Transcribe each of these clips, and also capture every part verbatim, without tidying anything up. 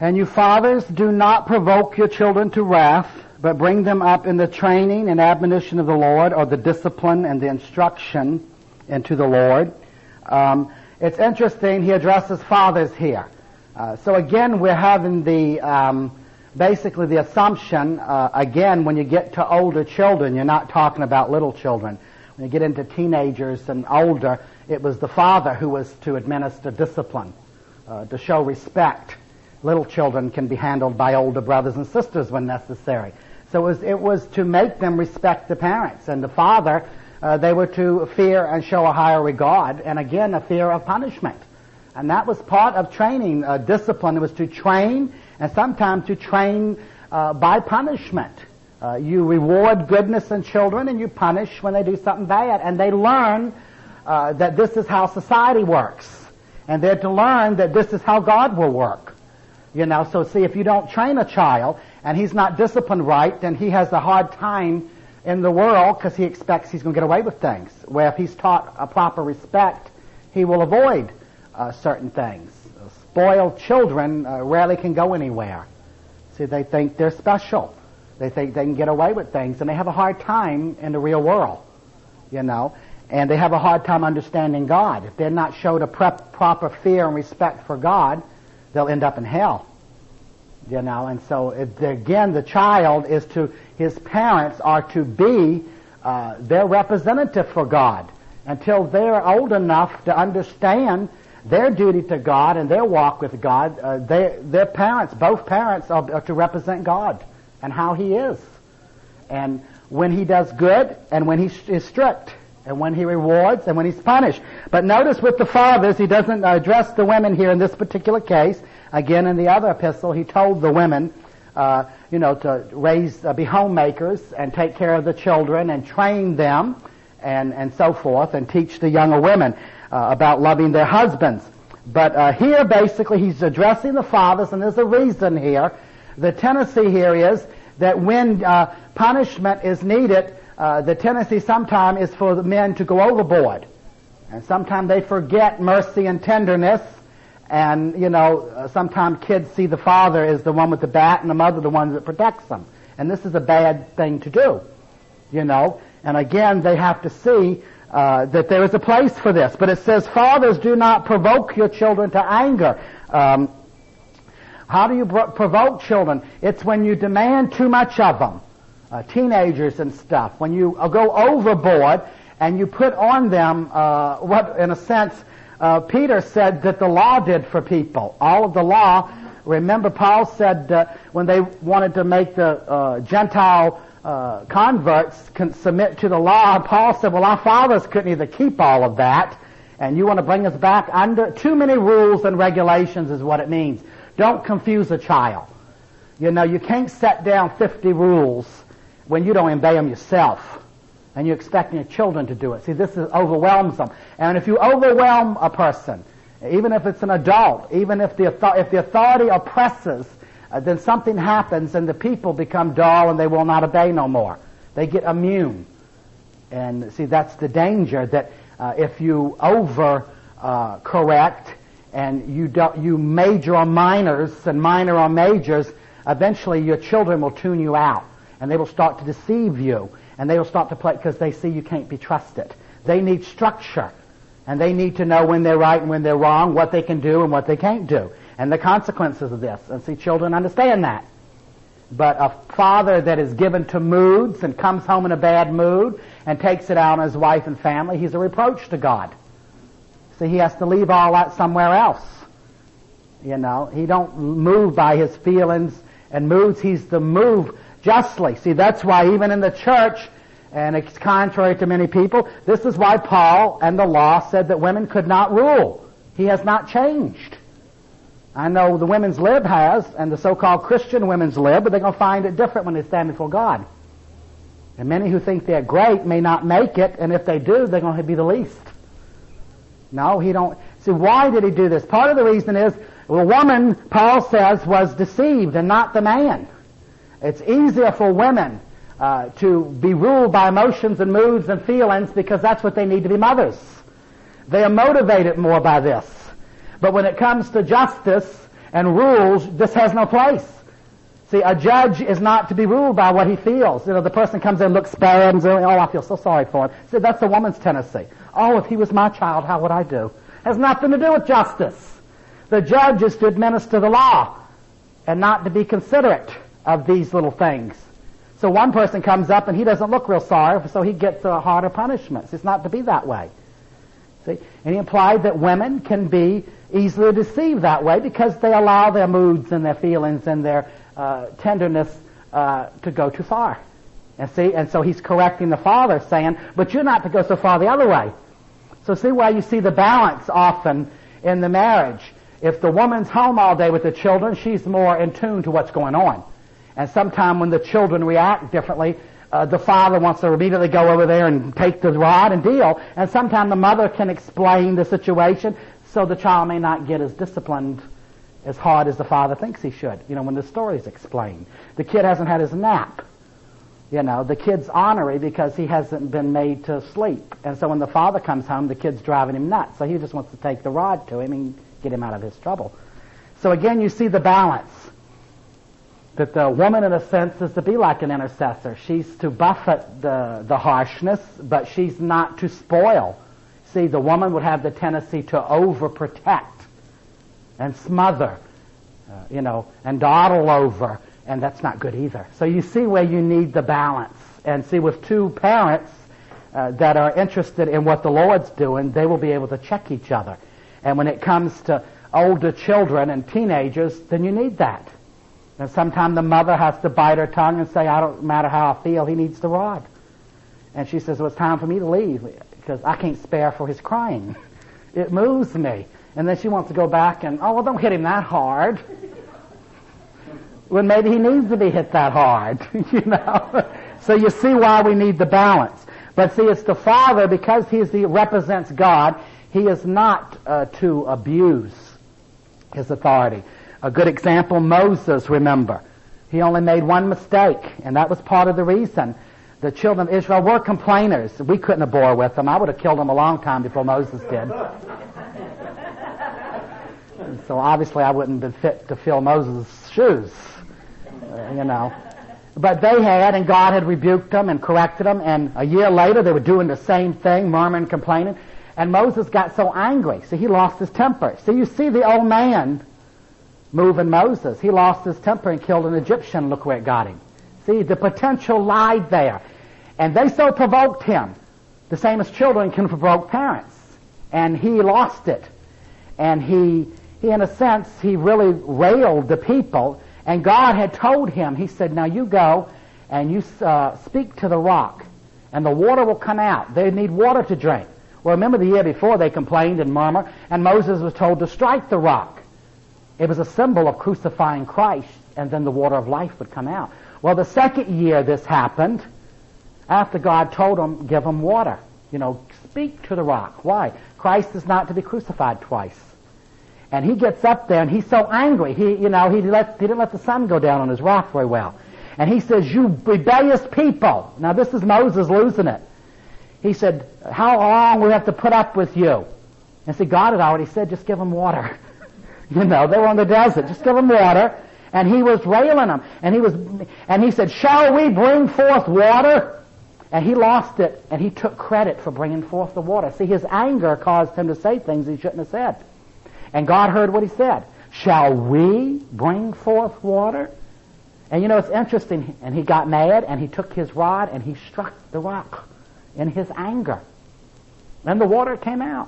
And you fathers, do not provoke your children to wrath, but bring them up in the training and admonition of the Lord, or the discipline and the instruction into the Lord. Um, it's interesting, he addresses fathers here. Uh, so again, we're having the, um, basically the assumption, uh, again, when you get to older children, you're not talking about little children. When you get into teenagers and older, it was the father who was to administer discipline, uh, to show respect. Little children can be handled by older brothers and sisters when necessary. So it was, it was to make them respect the parents. And the father, uh, they were to fear and show a higher regard, and again, a fear of punishment. And that was part of training. Uh, discipline was to train, and sometimes to train uh, by punishment. Uh, you reward goodness in children, and you punish when they do something bad. And they learn uh, that this is how society works. And they're to learn that this is how God will work. You know, so see, if you don't train a child and he's not disciplined right, then he has a hard time in the world because he expects he's going to get away with things. Where if he's taught a proper respect, he will avoid uh, certain things. Spoiled children uh, rarely can go anywhere. See, they think they're special. They think they can get away with things, and they have a hard time in the real world, you know. And they have a hard time understanding God. If they're not showed a prep, proper fear and respect for God, they'll end up in hell, you know. And so, it, again, the child is to, his parents are to be uh, their representative for God until they're old enough to understand their duty to God and their walk with God. Uh, they, their parents, both parents, are, are to represent God and how He is, and when He does good and when He is strict, and when He rewards and when He's punished. But notice with the fathers, He doesn't address the women here in this particular case. Again, in the other epistle, He told the women, uh, you know, to raise, uh, be homemakers and take care of the children and train them and, and so forth, and teach the younger women uh, about loving their husbands. But uh, here, basically, He's addressing the fathers, and there's a reason here. The tendency here is that when uh, punishment is needed, Uh, the tendency sometimes is for the men to go overboard. And sometimes they forget mercy and tenderness. And, you know, uh, sometimes kids see the father as the one with the bat and the mother the one that protects them. And this is a bad thing to do, you know. And again, they have to see uh, that there is a place for this. But it says, fathers, do not provoke your children to anger. Um, how do you pro- provoke children? It's when you demand too much of them. Uh, teenagers and stuff, when you uh, go overboard and you put on them uh, what, in a sense, uh, Peter said that the law did for people. All of the law. Remember, Paul said uh, when they wanted to make the uh, Gentile uh, converts con- submit to the law, Paul said, well, our fathers couldn't either keep all of that, and you want to bring us back under too many rules and regulations is what it means. Don't confuse a child. You know, you can't set down fifty rules when you don't obey them yourself, and you're expecting your children to do it. See, this is, overwhelms them. And if you overwhelm a person, even if it's an adult, even if the, if the authority oppresses, uh, then something happens and the people become dull and they will not obey no more. They get immune. And see, that's the danger, that uh, if you over uh, correct and you, don't, you major on minors and minor on majors, eventually your children will tune you out. And they will start to deceive you. And they will start to play because they see you can't be trusted. They need structure. And they need to know when they're right and when they're wrong, what they can do and what they can't do. And the consequences of this. And see, children understand that. But a father that is given to moods and comes home in a bad mood and takes it out on his wife and family, he's a reproach to God. See, he has to leave all that somewhere else. You know, he don't move by his feelings and moods. He's the move justly. See, that's why even in the church, and it's contrary to many people, this is why Paul and the law said that women could not rule. He has not changed. I know the women's lib has, and the so-called Christian women's lib, but they're going to find it different when they stand before God. And many who think they're great may not make it, and if they do, they're going to be the least. No, he don't. See, why did he do this? Part of the reason is, the woman, Paul says, was deceived and not the man. It's easier for women uh, to be ruled by emotions and moods and feelings because that's what they need to be mothers. They are motivated more by this. But when it comes to justice and rules, this has no place. See, a judge is not to be ruled by what he feels. You know, the person comes in and looks bad and says, oh, I feel so sorry for him. See, that's the woman's tendency. Oh, if he was my child, how would I do? Has nothing to do with justice. The judge is to administer the law and not to be considerate of these little things. So one person comes up and he doesn't look real sorry, so he gets uh, harder punishments. It's not to be that way. See? And he implied that women can be easily deceived that way because they allow their moods and their feelings and their uh, tenderness uh, to go too far. And see, and so he's correcting the father, saying, but you're not to go so far the other way. So see why you see the balance often in the marriage. If the woman's home all day with the children, she's more in tune to what's going on. And sometime when the children react differently, uh, the father wants to immediately go over there and take the rod and deal. And sometimes the mother can explain the situation so the child may not get as disciplined as hard as the father thinks he should. You know, when the story's explained. The kid hasn't had his nap. You know, the kid's ornery because he hasn't been made to sleep. And so when the father comes home, the kid's driving him nuts. So he just wants to take the rod to him and get him out of his trouble. So again, you see the balance. That the woman, in a sense, is to be like an intercessor. She's to buffet the, the harshness, but she's not to spoil. See, the woman would have the tendency to overprotect and smother, uh, you know, and dawdle over, and that's not good either. So you see where you need the balance. And see, with two parents uh, that are interested in what the Lord's doing, they will be able to check each other. And when it comes to older children and teenagers, then you need that. And sometimes the mother has to bite her tongue and say, I don't matter how I feel, he needs the rod. And she says, well, it's time for me to leave because I can't spare for his crying. It moves me. And then she wants to go back and, oh, well, don't hit him that hard. When maybe he needs to be hit that hard, you know. So you see why we need the balance. But see, it's the father, because he, is the, represents God, he is not uh, to abuse his authority. A good example, Moses, remember. He only made one mistake, and that was part of the reason. The children of Israel were complainers. We couldn't have bore with them. I would have killed them a long time before Moses did. So obviously I wouldn't have been fit to fill Moses' shoes, uh, you know. But they had, and God had rebuked them and corrected them, and a year later they were doing the same thing, murmuring, complaining, and Moses got so angry. See, he lost his temper. See, you see the old man moving Moses. He lost his temper and killed an Egyptian. Look where it got him. See, the potential lied there. And they so provoked him, the same as children can provoke parents. And he lost it. And he, he in a sense, he really railed the people. And God had told him, he said, now you go and you uh, speak to the rock, and the water will come out. They need water to drink. Well, remember the year before they complained and murmured, and Moses was told to strike the rock. It was a symbol of crucifying Christ, and then the water of life would come out. Well, the second year this happened, after God told him, give him water. You know, speak to the rock. Why? Christ is not to be crucified twice. And he gets up there, and he's so angry. He, you know, he, let, he didn't let the sun go down on his wrath very well. And he says, you rebellious people. Now, this is Moses losing it. He said, how long will we have to put up with you? And see, God had already said, just give them water. You know, they were on the desert. Just give them water. And he was railing them. And he was, and he said, shall we bring forth water? And he lost it, and he took credit for bringing forth the water. See, his anger caused him to say things he shouldn't have said. And God heard what he said. Shall we bring forth water? And you know, it's interesting. And he got mad, and he took his rod, and he struck the rock in his anger. And the water came out.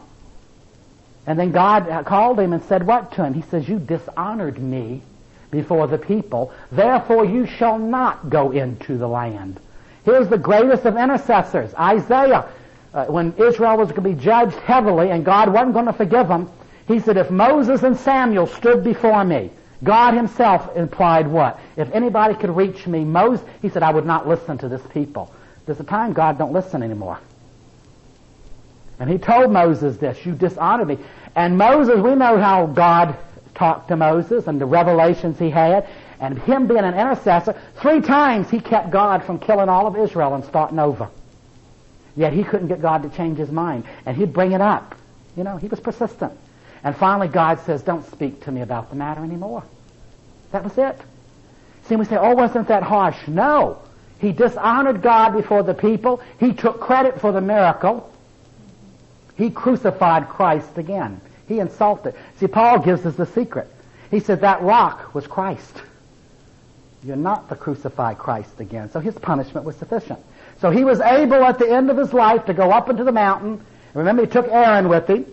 And then God called him and said what to him? He says, you dishonored me before the people, therefore you shall not go into the land. Here's the greatest of intercessors, Isaiah. Uh, when Israel was going to be judged heavily and God wasn't going to forgive them, he said, if Moses and Samuel stood before me, God himself implied what? If anybody could reach me, Moses, he said, I would not listen to this people. There's a time God don't listen anymore. And he told Moses this, you dishonored me. And Moses, we know how God talked to Moses and the revelations he had. And him being an intercessor, three times he kept God from killing all of Israel and starting over. Yet he couldn't get God to change his mind. And he'd bring it up. You know, he was persistent. And finally God says, don't speak to me about the matter anymore. That was it. See, we say, oh, wasn't that harsh? No. He dishonored God before the people. He took credit for the miracle. He crucified Christ again. He insulted. See, Paul gives us the secret. He said that rock was Christ. You're not the crucified Christ again. So his punishment was sufficient. So he was able at the end of his life to go up into the mountain. Remember, he took Aaron with him.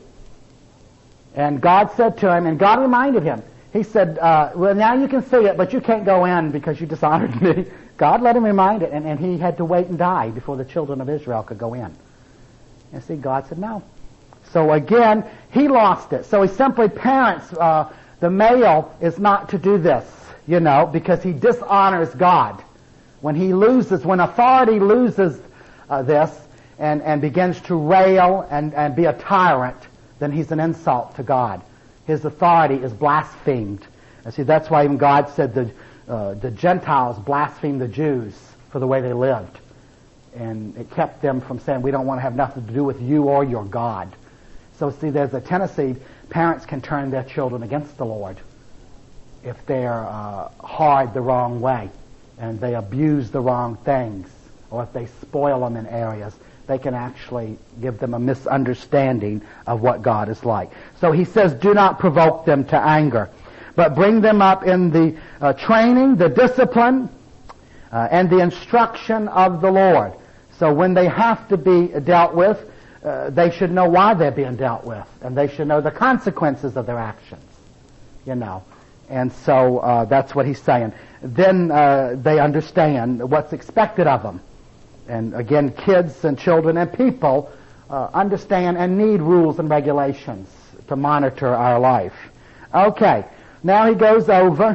And God said to him, and God reminded him, he said, uh, well, now you can see it, but you can't go in because you dishonored me. God let him remind it, and, and he had to wait and die before the children of Israel could go in. And see, God said no. So again, he lost it. So he simply, parents, uh, the male is not to do this, you know, because he dishonors God. When he loses, when authority loses uh, this and, and begins to rail and, and be a tyrant, then he's an insult to God. His authority is blasphemed. And see, that's why even God said the, uh, the Gentiles blasphemed the Jews for the way they lived. And it kept them from saying, we don't want to have nothing to do with you or your God. So see, there's a tendency, parents can turn their children against the Lord if they're uh, hard the wrong way and they abuse the wrong things, or if they spoil them in areas. They can actually give them a misunderstanding of what God is like. So he says, do not provoke them to anger, but bring them up in the uh, training, the discipline, uh, and the instruction of the Lord. So when they have to be dealt with, uh, they should know why they're being dealt with, and they should know the consequences of their actions, you know. And so uh, that's what he's saying. Then uh, they understand what's expected of them. And again, kids and children and people uh, understand and need rules and regulations to monitor our life. Okay, now he goes over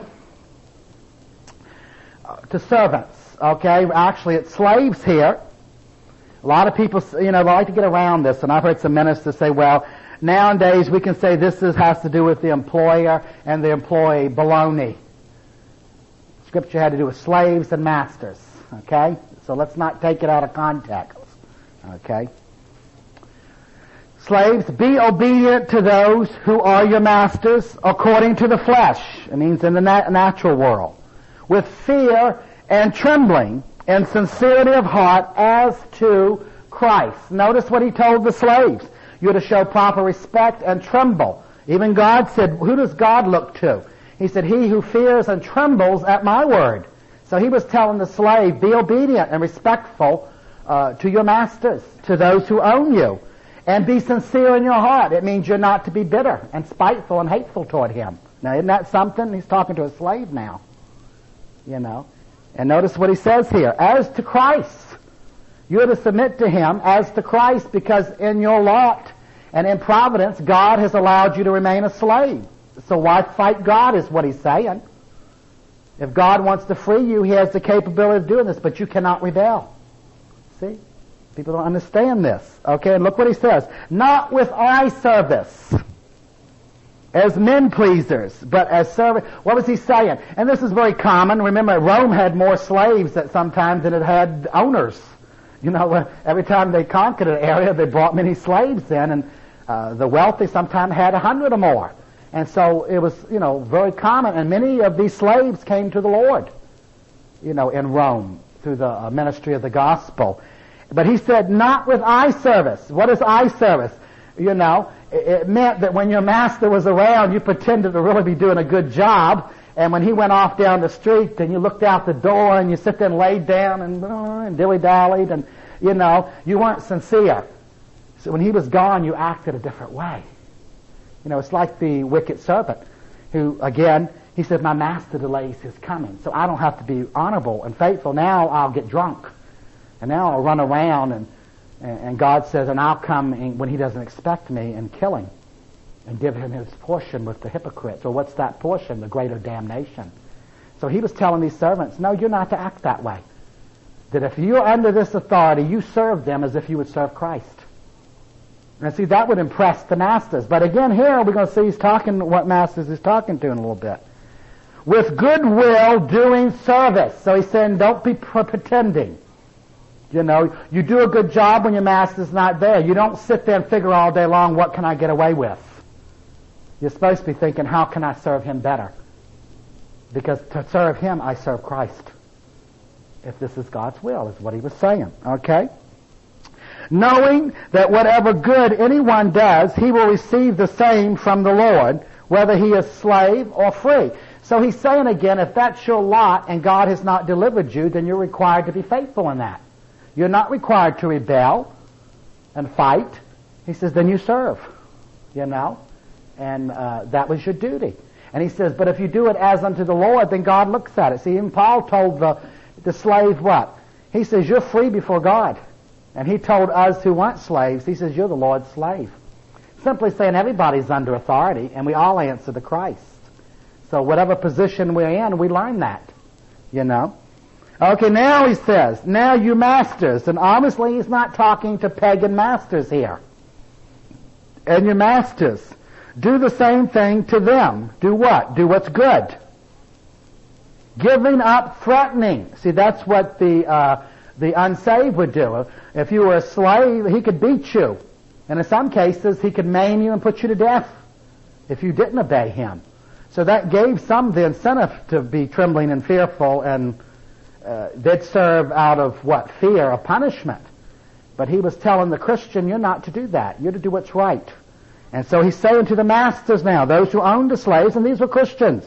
uh, to servants. Okay, actually it's slaves here. A lot of people, you know, like to get around this, and I've heard some ministers say, well, nowadays we can say this is, has to do with the employer and the employee. Baloney. Scripture had to do with slaves and masters. Okay? So let's not take it out of context. Okay? Slaves, be obedient to those who are your masters according to the flesh. It means in the nat- natural world. With fear and trembling and sincerity of heart as to Christ. Notice what he told the slaves. You're to show proper respect and tremble. Even God said, who does God look to? He said, he who fears and trembles at my word. So he was telling the slave, be obedient and respectful uh, to your masters, to those who own you, and be sincere in your heart. It means you're not to be bitter and spiteful and hateful toward him. Now, isn't that something? He's talking to a slave now, you know. And notice what he says here. As to Christ, you're to submit to him as to Christ, because in your lot and in providence, God has allowed you to remain a slave. So why fight God is what he's saying. If God wants to free you, he has the capability of doing this, but you cannot rebel. See? People don't understand this. Okay, and look what he says. Not with eye service, as men pleasers, but as servants. What was he saying? And this is very common. Remember, Rome had more slaves at some time than it had owners. You know, every time they conquered an area, they brought many slaves in, and uh, the wealthy sometimes had a hundred or more. And so it was, you know, very common. And many of these slaves came to the Lord, you know, in Rome through the uh, ministry of the gospel. But he said, not with eye service. What is eye service? You know, it, it meant that when your master was around, you pretended to really be doing a good job. And when he went off down the street, then you looked out the door and you sit there and laid down and, uh, and dilly-dallied. And, you know, you weren't sincere. So when he was gone, you acted a different way. You know, it's like the wicked servant who, again, he said, my master delays his coming, so I don't have to be honorable and faithful. Now I'll get drunk, and now I'll run around, and, and God says, and I'll come in when he doesn't expect me and kill him and give him his portion with the hypocrites. Or what's that portion? The greater damnation. So he was telling these servants, no, you're not to act that way. That if you're under this authority, you serve them as if you would serve Christ. And see, that would impress the masters. But again, here we're going to see he's talking what masters he's talking to in a little bit. With goodwill doing service. So he's saying, don't be pretending. You know, you do a good job when your master's not there. You don't sit there and figure all day long, what can I get away with? You're supposed to be thinking, how can I serve him better? Because to serve him, I serve Christ. If this is God's will, is what he was saying. Okay? Knowing that whatever good anyone does, he will receive the same from the Lord, whether he is slave or free. So he's saying again, if that's your lot and God has not delivered you, then you're required to be faithful in that. You're not required to rebel and fight. He says, then you serve. You know? And uh, that was your duty. And he says, but if you do it as unto the Lord, then God looks at it. See, even Paul told the, the slave what? He says, you're free before God. And he told us who weren't slaves, he says, you're the Lord's slave. Simply saying everybody's under authority, and we all answer to Christ. So whatever position we're in, we learn that. You know? Okay, now he says, now you masters. And obviously he's not talking to pagan masters here. And your masters, do the same thing to them. Do what? Do what's good. Giving up threatening. See, that's what the uh, the unsaved would do. If you were a slave, he could beat you. And in some cases, he could maim you and put you to death if you didn't obey him. So that gave some the incentive to be trembling and fearful, and uh, they'd serve out of what? Fear of punishment. But he was telling the Christian, you're not to do that. You're to do what's right. And so he's saying to the masters now, those who owned the slaves, and these were Christians,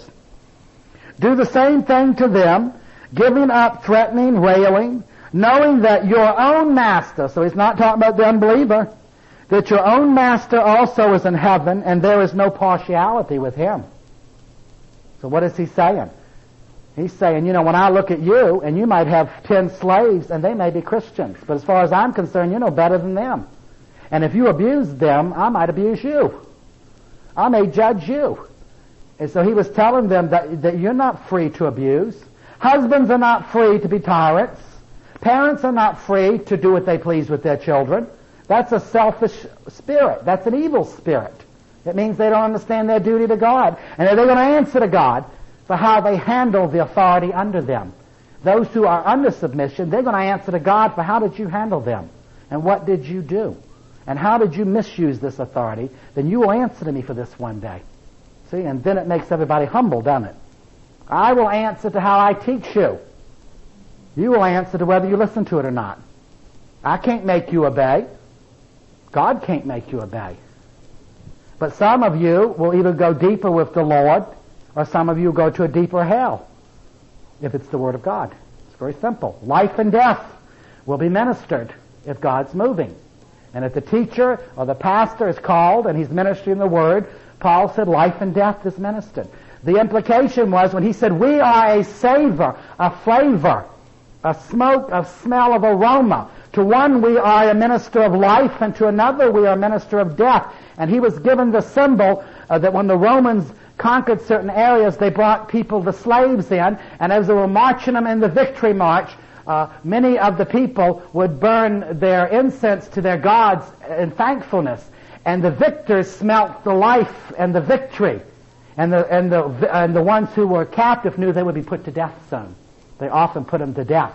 do the same thing to them, giving up threatening, railing, knowing that your own master, so he's not talking about the unbeliever, that your own master also is in heaven, and there is no partiality with him. So what is he saying? He's saying, you know, when I look at you, and you might have ten slaves, and they may be Christians, but as far as I'm concerned, you're no better than them. And if you abuse them, I might abuse you. I may judge you. And so he was telling them that, that you're not free to abuse. Husbands are not free to be tyrants. Parents are not free to do what they please with their children. That's a selfish spirit. That's an evil spirit. It means they don't understand their duty to God. And they're going to answer to God for how they handle the authority under them. Those who are under submission, they're going to answer to God for how did you handle them? And what did you do? And how did you misuse this authority? Then you will answer to me for this one day. See, and then it makes everybody humble, doesn't it? I will answer to how I teach you. You will answer to whether you listen to it or not. I can't make you obey. God can't make you obey. But some of you will either go deeper with the Lord, or some of you go to a deeper hell, if it's the Word of God. It's very simple. Life and death will be ministered if God's moving. And if the teacher or the pastor is called and he's ministering the Word, Paul said life and death is ministered. The implication was when he said we are a savor, a flavor, a smoke, a smell of aroma. To one we are a minister of life, and to another we are a minister of death. And he was given the symbol uh, that when the Romans conquered certain areas, they brought people, the slaves in, and as they were marching them in the victory march, uh, many of the people would burn their incense to their gods in thankfulness. And the victors smelt the life and the victory. And the, and the, and the ones who were captive knew they would be put to death soon. They often put them to death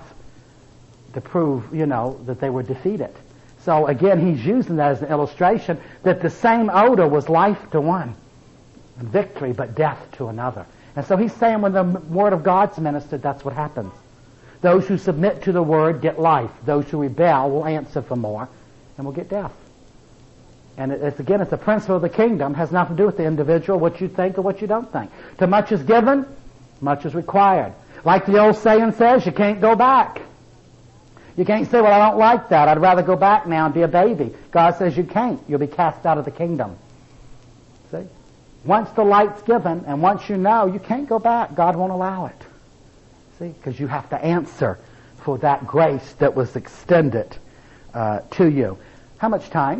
to prove, you know, that they were defeated. So again, he's using that as an illustration that the same odor was life to one, victory, but death to another. And so he's saying when the Word of God's ministered, that's what happens. Those who submit to the Word get life. Those who rebel will answer for more and will get death. And it's, again, it's a principle of the kingdom. It has nothing to do with the individual, what you think or what you don't think. To much is given, much is required. Like the old saying says, you can't go back. You can't say, well, I don't like that. I'd rather go back now and be a baby. God says you can't. You'll be cast out of the kingdom. See? Once the light's given and once you know, you can't go back. God won't allow it. See? Because you have to answer for that grace that was extended uh, to you. How much time?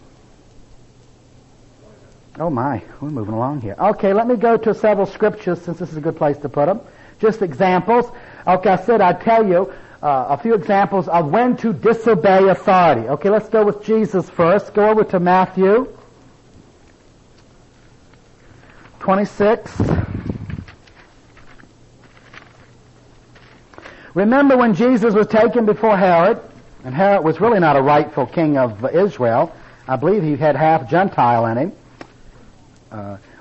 Oh my, we're moving along here. Okay, let me go to several scriptures since this is a good place to put them. Just examples. Okay, I said I'd tell you uh, a few examples of when to disobey authority. Okay, let's go with Jesus first. Go over to Matthew twenty-six. Remember when Jesus was taken before Herod, and Herod was really not a rightful king of Israel. I believe he had half Gentile in him. Uh,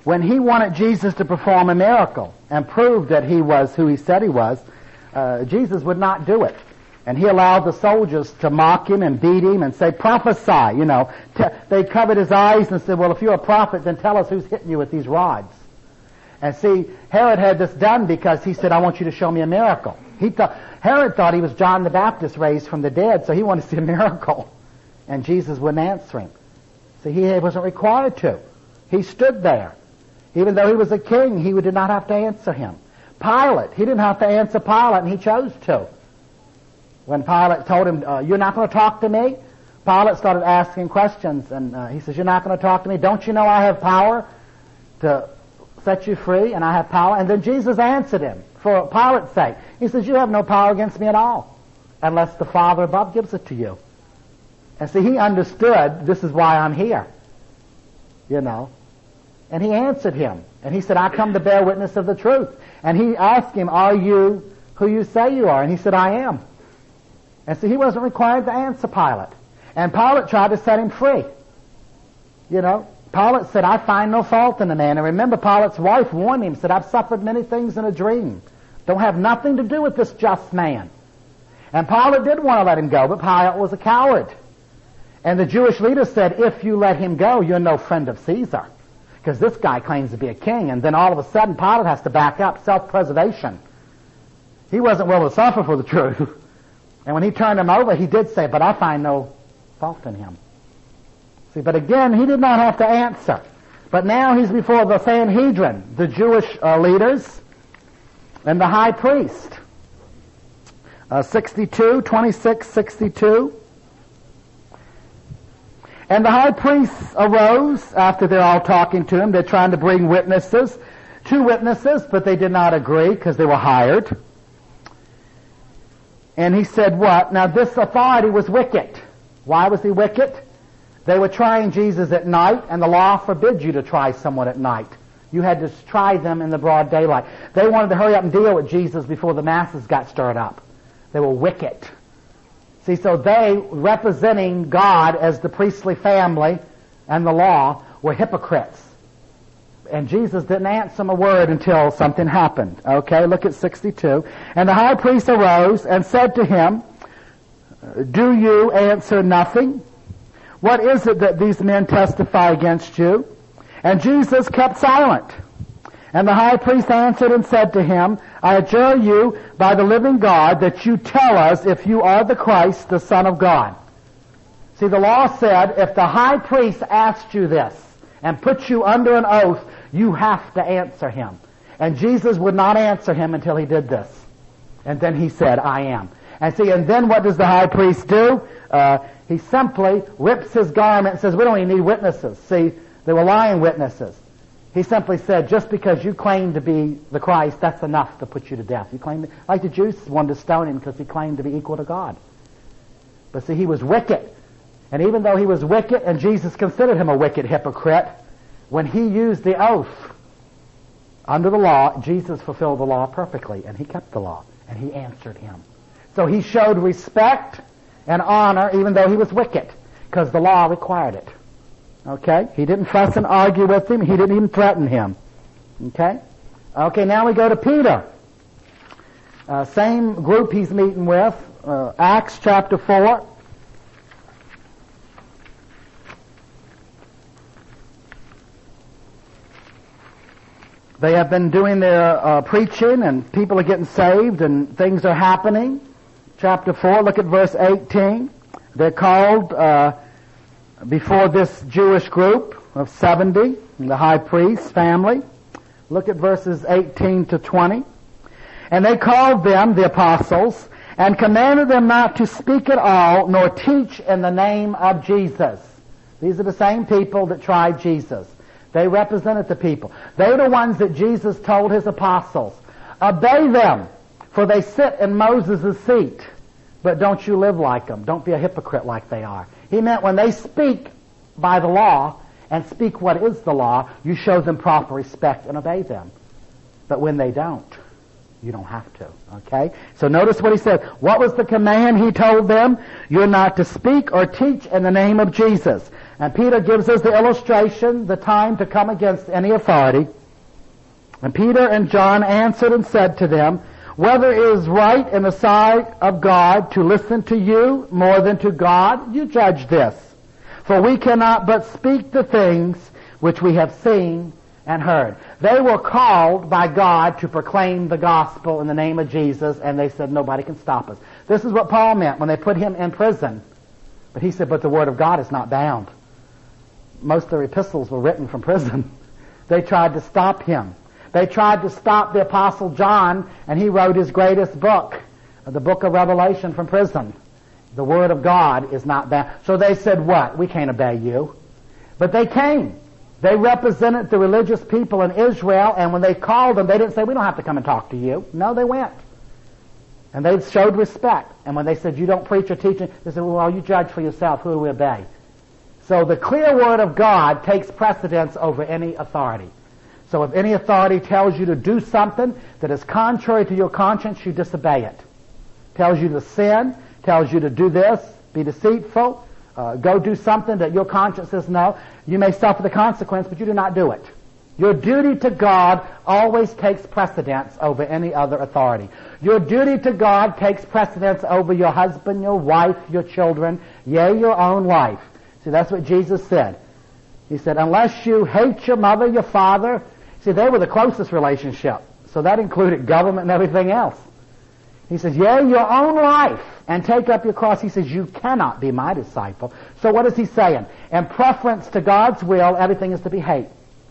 when he wanted Jesus to perform a miracle and prove that he was who he said he was, uh, Jesus would not do it. And he allowed the soldiers to mock him and beat him and say, prophesy, you know. T- they covered his eyes and said, well, if you're a prophet, then tell us who's hitting you with these rods. And see, Herod had this done because he said, I want you to show me a miracle. He thought, Herod thought he was John the Baptist raised from the dead, so he wanted to see a miracle. And Jesus wouldn't answer him. See, he wasn't required to. He stood there. Even though he was a king, he did not have to answer him. Pilate, he didn't have to answer Pilate, and he chose to. When Pilate told him, uh, you're not going to talk to me? Pilate started asking questions, and uh, he says, you're not going to talk to me? Don't you know I have power to set you free, and I have power? And then Jesus answered him for Pilate's sake. He says, you have no power against me at all, unless the Father above gives it to you. And see, he understood, this is why I'm here, you know. And he answered him. And he said, I come to bear witness of the truth. And he asked him, are you who you say you are? And he said, I am. And so he wasn't required to answer Pilate. And Pilate tried to set him free. You know, Pilate said, I find no fault in the man. And remember, Pilate's wife warned him, said, I've suffered many things in a dream. Don't have nothing to do with this just man. And Pilate did want to let him go, but Pilate was a coward. And the Jewish leaders said, if you let him go, you're no friend of Caesar. Because this guy claims to be a king, and then all of a sudden Pilate has to back up, self-preservation. He wasn't willing to suffer for the truth. And when he turned him over, he did say, but I find no fault in him. See, but again, he did not have to answer. But now he's before the Sanhedrin, the Jewish uh, leaders, and the high priest. Uh, sixty-two, twenty-six, sixty-two. And the high priest arose after they're all talking to him. They're trying to bring witnesses, two witnesses, but they did not agree because they were hired. And he said what? Now this authority was wicked. Why was he wicked? They were trying Jesus at night, and the law forbids you to try someone at night. You had to try them in the broad daylight. They wanted to hurry up and deal with Jesus before the masses got stirred up. They were wicked. See, so they, representing God as the priestly family and the law, were hypocrites. And Jesus didn't answer them a word until something happened. Okay, look at sixty-two. And the high priest arose and said to him, do you answer nothing? What is it that these men testify against you? And Jesus kept silent. And the high priest answered and said to him, I adjure you by the living God that you tell us if you are the Christ, the Son of God. See, the law said if the high priest asked you this and put you under an oath, you have to answer him. And Jesus would not answer him until he did this. And then he said, I am. And see, and then what does the high priest do? Uh, he simply rips his garment and says, we don't even need witnesses. See, they were lying witnesses. He simply said, just because you claim to be the Christ, that's enough to put you to death. You claim to, like the Jews wanted to stone him because he claimed to be equal to God. But see, he was wicked. And even though he was wicked, and Jesus considered him a wicked hypocrite, when he used the oath under the law, Jesus fulfilled the law perfectly, and he kept the law, and he answered him. So he showed respect and honor even though he was wicked, because the law required it. Okay? He didn't fuss and argue with him. He didn't even threaten him. Okay? Okay, now we go to Peter. Uh, same group he's meeting with. Uh, Acts chapter four. They have been doing their uh, preaching, and people are getting saved, and things are happening. Chapter four, look at verse eighteen. They're called... Uh, before this Jewish group of seventy, the high priest's family. Look at verses eighteen to twenty. And they called them, the apostles, and commanded them not to speak at all, nor teach in the name of Jesus. These are the same people that tried Jesus. They represented the people. They're the ones that Jesus told his apostles, obey them, for they sit in Moses' seat. But don't you live like them. Don't be a hypocrite like they are. He meant when they speak by the law and speak what is the law, you show them proper respect and obey them. But when they don't, you don't have to. Okay? So notice what he said. What was the command he told them? You're not to speak or teach in the name of Jesus. And Peter gives us the illustration, the time to come against any authority. And Peter and John answered and said to them, whether it is right in the sight of God to listen to you more than to God, you judge this. For we cannot but speak the things which we have seen and heard. They were called by God to proclaim the gospel in the name of Jesus, and they said nobody can stop us. This is what Paul meant when they put him in prison. But he said, but the word of God is not bound. Most of their epistles were written from prison. They tried to stop him. They tried to stop the Apostle John, and he wrote his greatest book, the book of Revelation, from prison. The Word of God is not bound. So they said, what? We can't obey you. But they came. They represented the religious people in Israel, and when they called them, they didn't say, we don't have to come and talk to you. No, they went. And they showed respect. And when they said, you don't preach or teach, they said, well, you judge for yourself. Who do we obey? So the clear Word of God takes precedence over any authority. So if any authority tells you to do something that is contrary to your conscience, you disobey it. Tells you to sin, tells you to do this, be deceitful, uh, go do something that your conscience says no. You may suffer the consequence, but you do not do it. Your duty to God always takes precedence over any other authority. Your duty to God takes precedence over your husband, your wife, your children, yea, your own life. See, that's what Jesus said. He said, unless you hate your mother, your father. See, they were the closest relationship. So that included government and everything else. He says, yea, your own life, and take up your cross. He says, you cannot be my disciple. So what is he saying? In preference to God's will, everything is to be hate.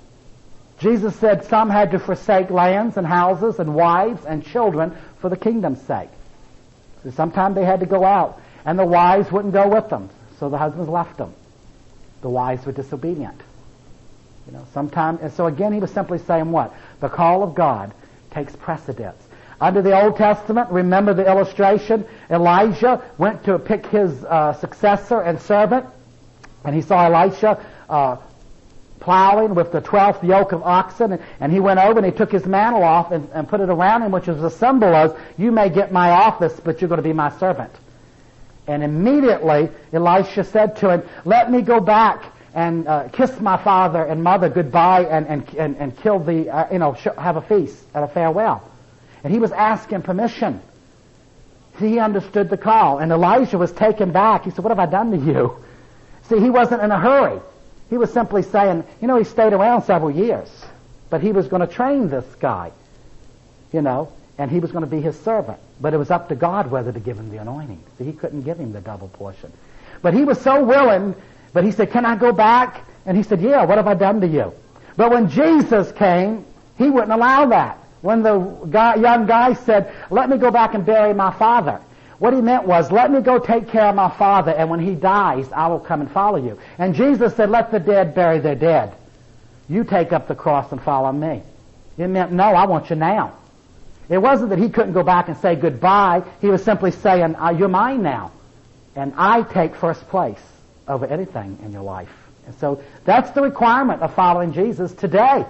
Jesus said some had to forsake lands and houses and wives and children for the kingdom's sake. So sometimes they had to go out, and the wives wouldn't go with them, so the husbands left them. The wives were disobedient. You know, sometimes, and so again he was simply saying what? The call of God takes precedence. Under the Old Testament, remember the illustration, Elijah went to pick his uh, successor and servant, and he saw Elisha uh, plowing with the twelfth yoke of oxen, and, and he went over and he took his mantle off and, and put it around him, which is a symbol of, you may get my office, but you're going to be my servant. And immediately Elisha said to him, let me go back and uh, kiss my father and mother goodbye and, and, and, and kill the, uh, you know, sh- have a feast and a farewell. And he was asking permission. See, he understood the call. And Elijah was taken back. He said, what have I done to you? See, he wasn't in a hurry. He was simply saying, you know, he stayed around several years. But he was going to train this guy, you know, and he was going to be his servant. But it was up to God whether to give him the anointing. See, he couldn't give him the double portion. But he was so willing, but he said, can I go back? And he said, yeah, what have I done to you? But when Jesus came, he wouldn't allow that. When the guy, young guy said, let me go back and bury my father, what he meant was, let me go take care of my father, and when he dies, I will come and follow you. And Jesus said, let the dead bury their dead. You take up the cross and follow me. It meant, no, I want you now. It wasn't that he couldn't go back and say goodbye. He was simply saying, uh, you're mine now. And I take first place over anything in your life. And so that's the requirement of following Jesus today.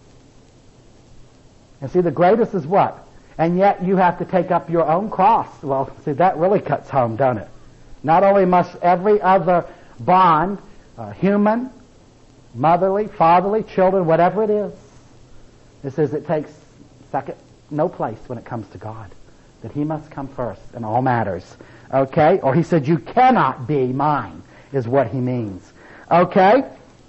And see, the greatest is what? And yet you have to take up your own cross. Well, see, that really cuts home, doesn't it? Not only must every other bond, uh, human, motherly, fatherly, children, whatever it is, it says it takes second, no place when it comes to God. That he must come first in all matters. Okay? Or he said, you cannot be mine, is what he means. Okay?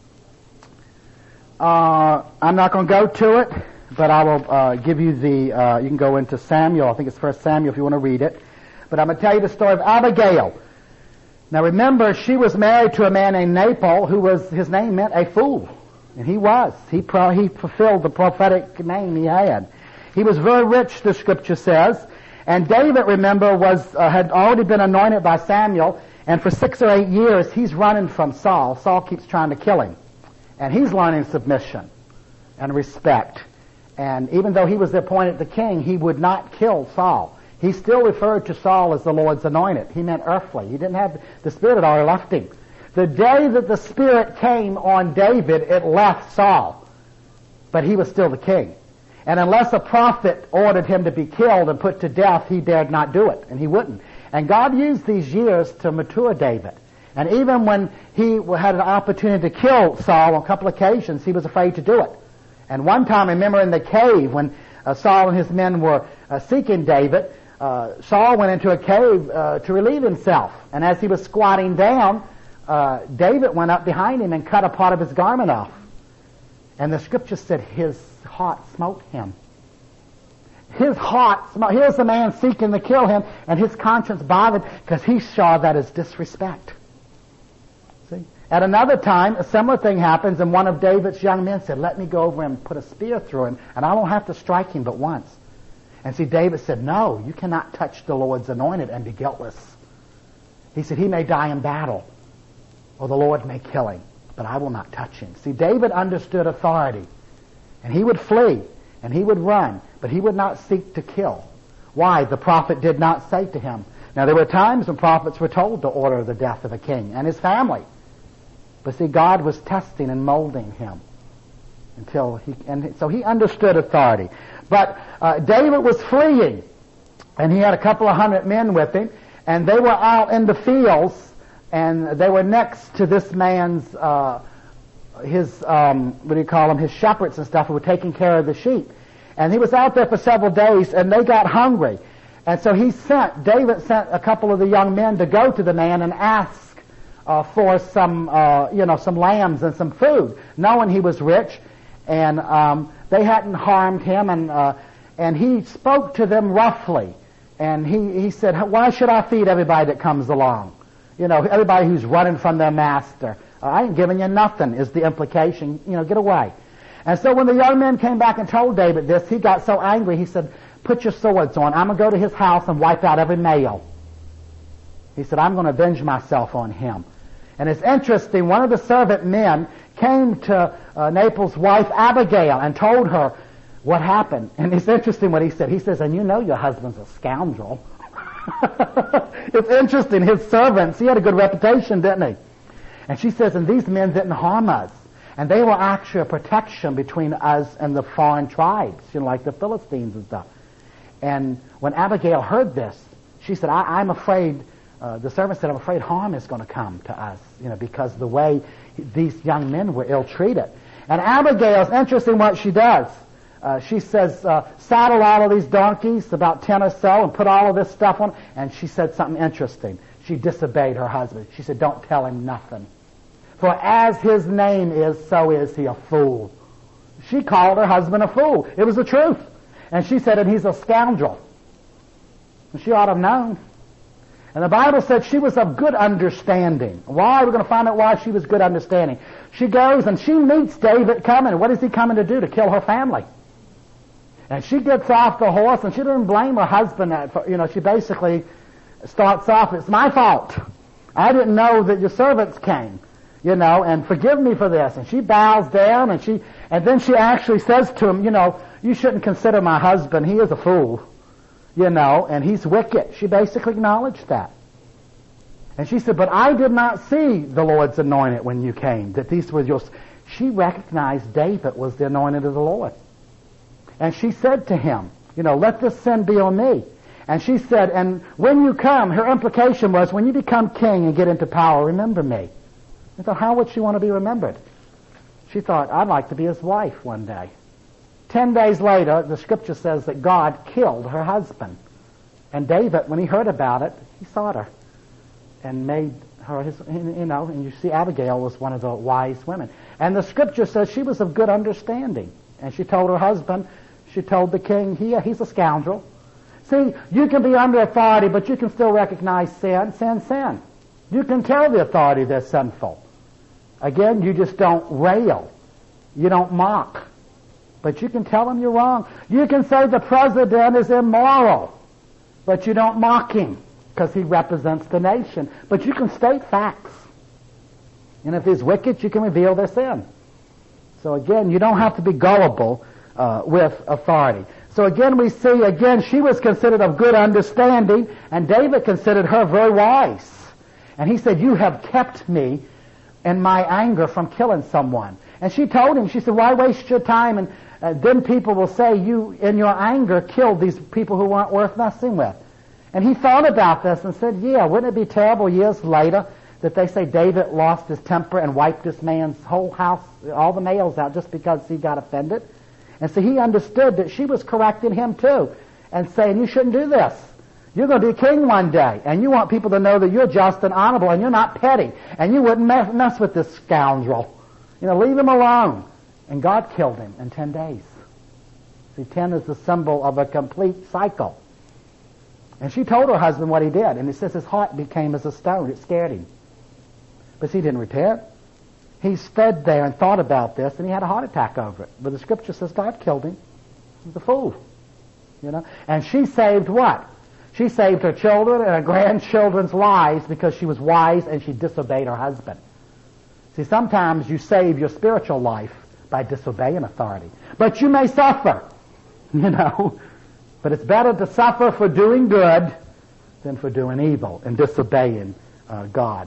Uh, I'm not going to go to it, but I will uh, give you the, uh, you can go into Samuel, I think it's First Samuel if you want to read it. But I'm going to tell you the story of Abigail. Now remember, she was married to a man named Nabal, who was, his name meant a fool. And he was. He, pro- he fulfilled the prophetic name he had. He was very rich, the scripture says. And David, remember, was uh, had already been anointed by Samuel, and for six or eight years he's running from Saul. Saul keeps trying to kill him. And he's learning submission and respect. And even though he was appointed the king, he would not kill Saul. He still referred to Saul as the Lord's anointed. He meant earthly. He didn't have, the Spirit had already left him. The day that the Spirit came on David, it left Saul. But he was still the king. And unless a prophet ordered him to be killed and put to death, he dared not do it, and he wouldn't. And God used these years to mature David. And even when he had an opportunity to kill Saul on a couple of occasions, he was afraid to do it. And one time, I remember in the cave when uh, Saul and his men were uh, seeking David, uh, Saul went into a cave uh, to relieve himself. And as he was squatting down, uh, David went up behind him and cut a part of his garment off. And the scripture said his heart smote him. His heart smote. Here's the man seeking to kill him, and his conscience bothered because he saw that as disrespect. See? At another time, a similar thing happens, and one of David's young men said, let me go over and put a spear through him, and I won't have to strike him but once. And see, David said, no, you cannot touch the Lord's anointed and be guiltless. He said, he may die in battle, or the Lord may kill him, but I will not touch him. See, David understood authority, and he would flee, and he would run, but he would not seek to kill. Why? The prophet did not say to him. Now, there were times when prophets were told to order the death of a king and his family. But see, God was testing and molding him until he, and so he understood authority. But uh, David was fleeing, and he had a couple of hundred men with him, and they were out in the fields, and they were next to this man's, uh, his, um, what do you call them, his shepherds and stuff who were taking care of the sheep. And he was out there for several days, and they got hungry. And so he sent, David sent a couple of the young men to go to the man and ask uh, for some, uh, you know, some lambs and some food, knowing he was rich, and um, they hadn't harmed him, and uh, and he spoke to them roughly, and he, he said, why should I feed everybody that comes along? You know, everybody who's running from their master. Uh, I ain't giving you nothing, is the implication. You know, get away. And so when the young men came back and told David this, he got so angry, he said, put your swords on. I'm going to go to his house and wipe out every male. He said, I'm going to avenge myself on him. And it's interesting, one of the servant men came to uh, Nabal's wife Abigail and told her what happened. And it's interesting what he said. He says, and you know your husband's a scoundrel. It's interesting, his servants, he had a good reputation, didn't he? And she says, and these men didn't harm us. And they were actually a protection between us and the foreign tribes, you know, like the Philistines and stuff. And when Abigail heard this, she said, I, I'm afraid, uh, the servant said, I'm afraid harm is going to come to us, you know, because the way these young men were ill-treated. And Abigail's interesting what she does. Uh, she says, uh, saddle all of these donkeys, about ten or so, and put all of this stuff on. And she said something interesting. She disobeyed her husband. She said, don't tell him nothing. For as his name is, so is he a fool. She called her husband a fool. It was the truth. And she said, and he's a scoundrel. And she ought to have known. And the Bible said she was of good understanding. Why? We're going to find out why she was good understanding. She goes and she meets David coming. What is he coming to do? To kill her family. And she gets off the horse, and she doesn't blame her husband. For, you know, she basically starts off, it's my fault. I didn't know that your servants came. You know, and forgive me for this. And she bows down, and she, and then she actually says to him, you know, you shouldn't consider my husband. He is a fool, you know, and he's wicked. She basically acknowledged that. And she said, but I did not see the Lord's anointed when you came, that these were yours. She recognized David was the anointed of the Lord. And she said to him, you know, let this sin be on me. And she said, and when you come, her implication was, when you become king and get into power, remember me. And so how would she want to be remembered? She thought, I'd like to be his wife one day. Ten days later, the scripture says that God killed her husband. And David, when he heard about it, he sought her and made her his, you know, and you see Abigail was one of the wise women. And the scripture says she was of good understanding. And she told her husband, she told the king, he, he's a scoundrel. See, you can be under authority, but you can still recognize sin, sin, sin. You can tell the authority they're sinful. Again, you just don't rail. You don't mock. But you can tell them you're wrong. You can say the president is immoral, but you don't mock him because he represents the nation. But you can state facts. And if he's wicked, you can reveal their sin. So again, you don't have to be gullible uh, with authority. So again, we see, again, she was considered of good understanding, and David considered her very wise. And he said, you have kept me in my anger from killing someone. And she told him, she said, why waste your time? And uh, then people will say you, in your anger, killed these people who weren't worth messing with. And he thought about this and said, yeah, wouldn't it be terrible years later that they say David lost his temper and wiped this man's whole house, all the males out, just because he got offended? And so he understood that she was correcting him too and saying, you shouldn't do this. You're going to be king one day, and you want people to know that you're just and honorable and you're not petty, and you wouldn't mess, mess with this scoundrel. You know, leave him alone. And God killed him in ten days. See, ten is the symbol of a complete cycle. And she told her husband what he did, and he says his heart became as a stone. It scared him. But he didn't repent. He stood there and thought about this, and he had a heart attack over it. But the scripture says God killed him. He's a fool. You know? And she saved what? She saved her children and her grandchildren's lives because she was wise and she disobeyed her husband. See, sometimes you save your spiritual life by disobeying authority. But you may suffer, you know. But it's better to suffer for doing good than for doing evil and disobeying uh, God.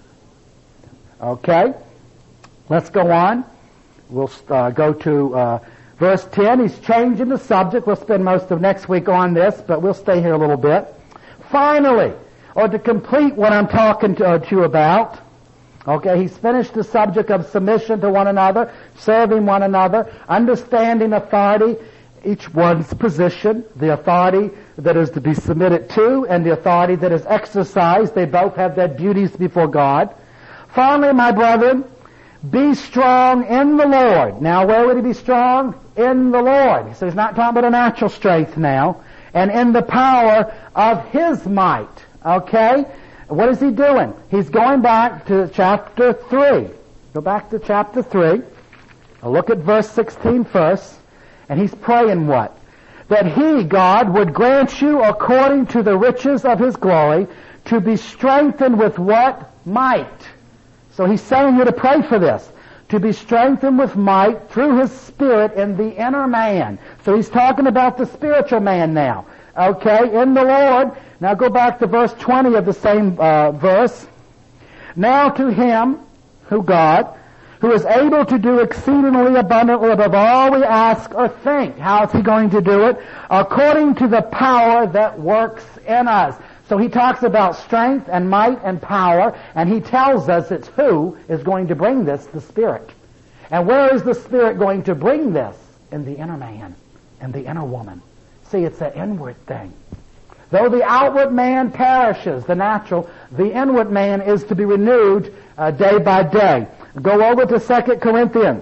Okay? Let's go on. We'll uh, go to uh, verse ten. He's changing the subject. We'll spend most of next week on this, but we'll stay here a little bit. Finally, or to complete what I'm talking to, uh, to you about, okay, he's finished the subject of submission to one another, serving one another, understanding authority, each one's position, the authority that is to be submitted to and the authority that is exercised. They both have their duties before God. Finally, my brethren, be strong in the Lord. Now, where would he be strong? In the Lord. So he's not talking about a natural strength now. And in the power of his might. Okay? What is he doing? He's going back to chapter three. Go back to chapter three. I'll look at verse sixteen first. And he's praying what? That he, God, would grant you according to the riches of his glory to be strengthened with what? Might. So he's saying you to pray for this. To be strengthened with might through his Spirit in the inner man. So he's talking about the spiritual man now. Okay, in the Lord. Now go back to verse twenty of the same uh, verse. Now to him, who God, who is able to do exceedingly abundantly above all we ask or think. How is he going to do it? According to the power that works in us. So he talks about strength and might and power, and he tells us it's who is going to bring this, the Spirit. And where is the Spirit going to bring this? In the inner man, in the inner woman. See, it's an inward thing. Though the outward man perishes, the natural, the inward man is to be renewed uh, day by day. Go over to Second Corinthians.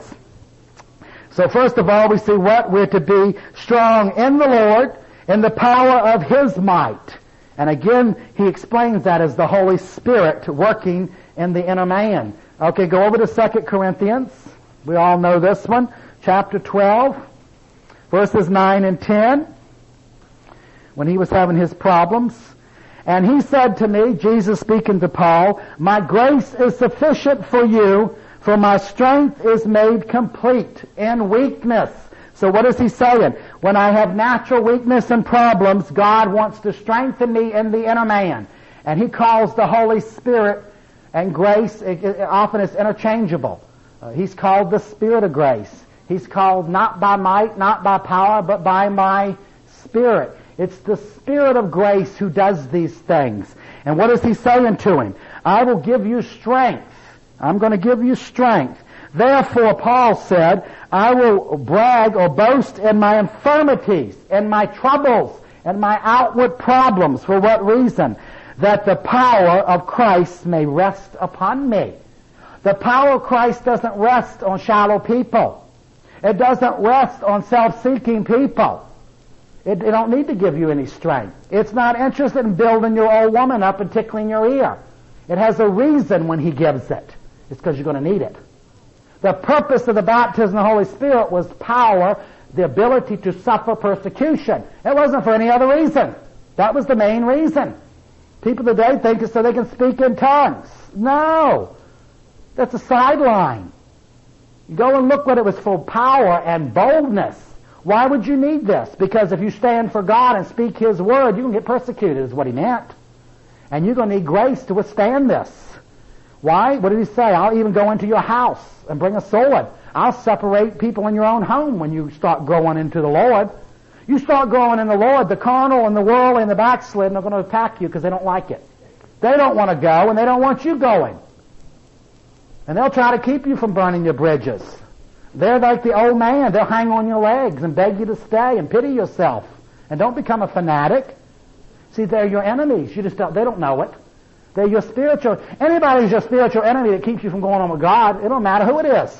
So first of all, we see what? We're to be strong in the Lord, in the power of his might. And again, he explains that as the Holy Spirit working in the inner man. Okay, go over to Second Corinthians. We all know this one. Chapter twelve, verses nine and ten. When he was having his problems. And he said to me, Jesus speaking to Paul, my grace is sufficient for you, for my strength is made complete in weakness. So what is he saying? When I have natural weakness and problems, God wants to strengthen me in the inner man. And he calls the Holy Spirit and grace, it, it, often it's interchangeable. Uh, he's called the Spirit of grace. He's called not by might, not by power, but by my Spirit. It's the Spirit of grace who does these things. And what is he saying to him? I will give you strength. I'm going to give you strength. Therefore, Paul said, I will brag or boast in my infirmities, in my troubles, in my outward problems. For what reason? That the power of Christ may rest upon me. The power of Christ doesn't rest on shallow people. It doesn't rest on self-seeking people. It, it don't need to give you any strength. It's not interested in building your old woman up and tickling your ear. It has a reason when he gives it. It's because you're going to need it. The purpose of the baptism of the Holy Spirit was power, the ability to suffer persecution. It wasn't for any other reason. That was the main reason. People today think it's so they can speak in tongues. No. That's a sideline. You go and look what it was for, power and boldness. Why would you need this? Because if you stand for God and speak his word, you can get persecuted, is what he meant. And you're going to need grace to withstand this. Why? What did he say? I'll even go into your house and bring a sword. I'll separate people in your own home when you start growing into the Lord. You start growing in the Lord, the carnal and the worldly and the backslidden are going to attack you because they don't like it. They don't want to go, and they don't want you going. And they'll try to keep you from burning your bridges. They're like the old man. They'll hang on your legs and beg you to stay and pity yourself. And don't become a fanatic. See, they're your enemies. You just don't, they don't know it. They're your spiritual, anybody who's your spiritual enemy that keeps you from going on with God, it don't matter who it is.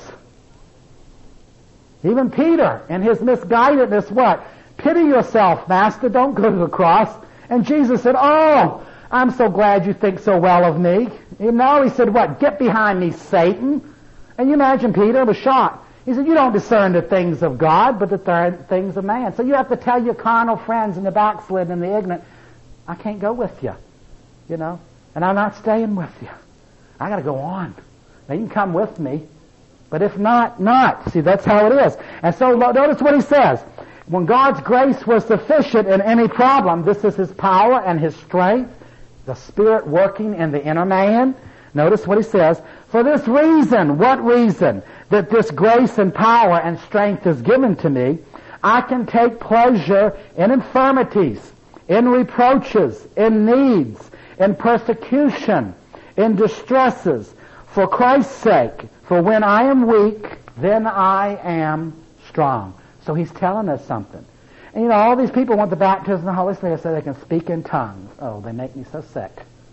Even Peter, in his misguidedness, what? Pity yourself, Master, don't go to the cross. And Jesus said, oh, I'm so glad you think so well of me. And now he said, what? Get behind me, Satan. And you imagine Peter was shocked. He said, you don't discern the things of God, but the th- things of man. So you have to tell your carnal friends and the backslidden and the ignorant, I can't go with you, you know, and I'm not staying with you. I got to go on. Now you can come with me, but if not, not. See, that's how it is. And so notice what he says. When God's grace was sufficient in any problem, this is His power and His strength, the Spirit working in the inner man. Notice what he says. For this reason, what reason? That this grace and power and strength is given to me, I can take pleasure in infirmities, in reproaches, in needs, in persecution, in distresses, for Christ's sake. For when I am weak, then I am strong. So he's telling us something. And you know, all these people want the baptism of the Holy Spirit so they can speak in tongues. Oh, they make me so sick.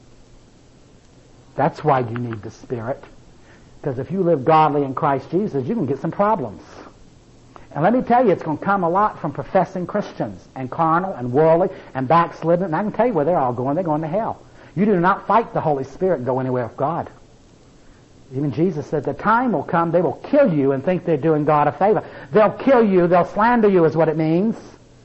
That's why you need the Spirit. Because if you live godly in Christ Jesus, you can get some problems. And let me tell you, it's going to come a lot from professing Christians and carnal and worldly and backslidden. And I can tell you where they're all going. They're going to hell. You do not fight the Holy Spirit and go anywhere with God. Even Jesus said the time will come, they will kill you and think they're doing God a favor. They'll kill you, they'll slander you is what it means.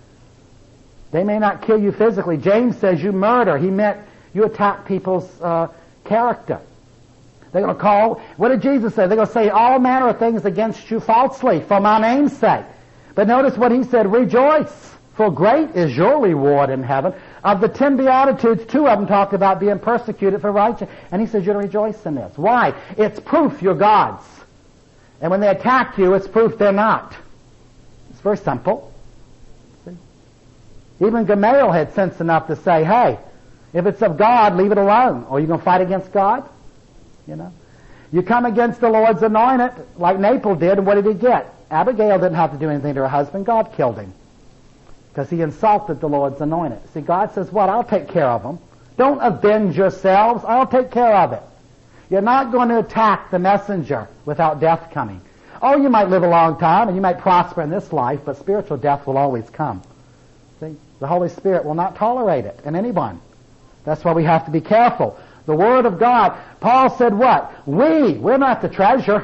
They may not kill you physically. James says you murder. He meant you attack people's uh, character. They're going to call, what did Jesus say? They're going to say all manner of things against you falsely for my name's sake. But notice what he said, rejoice, for great is your reward in heaven. Of the ten Beatitudes, two of them talked about being persecuted for righteousness. And he says you're to rejoice in this. Why? It's proof you're God's. And when they attack you, it's proof they're not. It's very simple. See? Even Gamaliel had sense enough to say, hey, if it's of God, leave it alone. Or are you going to fight against God? You know, you come against the Lord's anointed, like Nabal did, and what did he get? Abigail didn't have to do anything to her husband. God killed him because he insulted the Lord's anointed. See, God says, what? I'll take care of them. Don't avenge yourselves. I'll take care of it. You're not going to attack the messenger without death coming. Oh, you might live a long time and you might prosper in this life, but spiritual death will always come. See, the Holy Spirit will not tolerate it in anyone. That's why we have to be careful. The Word of God, Paul said what? We, we're not the treasure.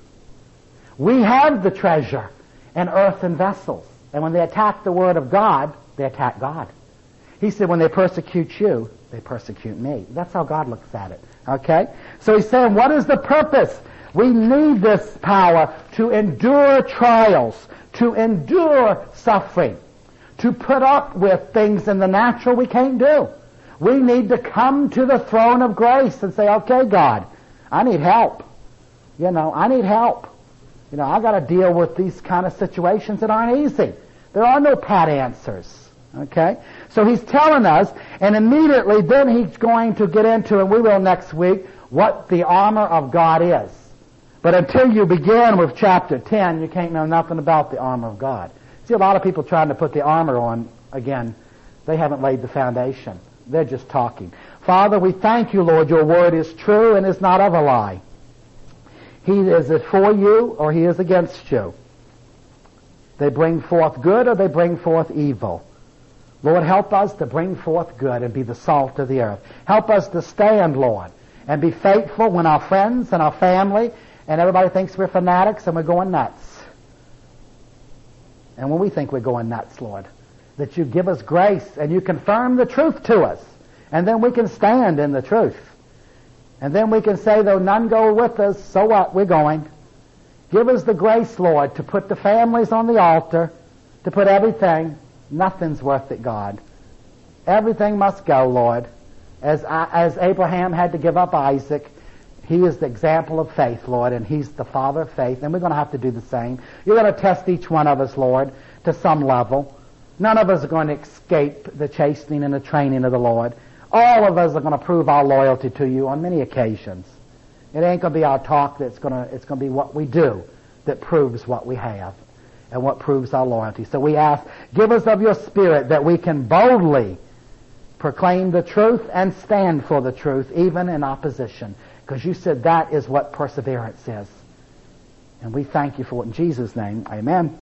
We have the treasure in earthen vessels. And when they attack the Word of God, they attack God. He said when they persecute you, they persecute me. That's how God looks at it. Okay? So he's saying, what is the purpose? We need this power to endure trials, to endure suffering, to put up with things in the natural we can't do. We need to come to the throne of grace and say, okay, God, I need help. You know, I need help. You know, I got to deal with these kind of situations that aren't easy. There are no pat answers. Okay? So he's telling us, and immediately then he's going to get into, and we will next week, what the armor of God is. But until you begin with chapter ten, you can't know nothing about the armor of God. See, a lot of people trying to put the armor on, again, they haven't laid the foundation. They're just talking. Father, we thank you, Lord, your word is true and is not of a lie. He is for you or he is against you. They bring forth good or they bring forth evil. Lord, help us to bring forth good and be the salt of the earth. Help us to stand, Lord, and be faithful when our friends and our family and everybody thinks we're fanatics and we're going nuts. And when we think we're going nuts, Lord, that you give us grace and you confirm the truth to us. And then we can stand in the truth. And then we can say, though none go with us, so what? We're going. Give us the grace, Lord, to put the families on the altar, to put everything. Nothing's worth it, God. Everything must go, Lord. As, as Abraham had to give up Isaac, he is the example of faith, Lord, and he's the father of faith, and we're going to have to do the same. You're going to test each one of us, Lord, to some level. None of us are going to escape the chastening and the training of the Lord. All of us are going to prove our loyalty to you on many occasions. It ain't going to be our talk that's going to, it's going to be what we do that proves what we have and what proves our loyalty. So we ask, give us of your Spirit that we can boldly proclaim the truth and stand for the truth, even in opposition. Because you said that is what perseverance is. And we thank you for it in Jesus' name. Amen.